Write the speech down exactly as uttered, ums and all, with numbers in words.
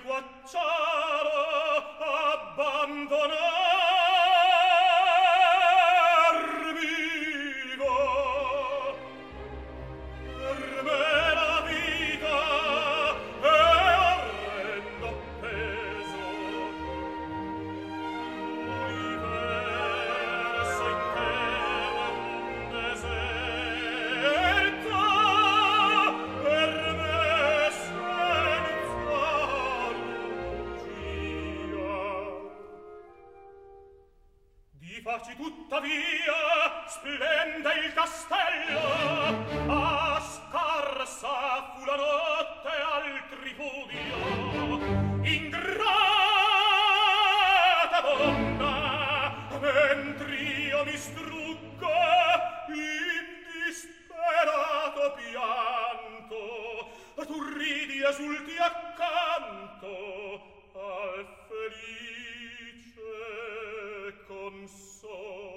guacciaro abbandonarmi va. Per me la vita è orrendo peso, l'universo intero un deserto, per me senza lucia. Di facci tuttavia splende il castello, a scarsa fu la notte al tripudio. Ingrata donna, mentr'io mi struggo in disperato pianto, tu ridi esulti accanto al felice consolo.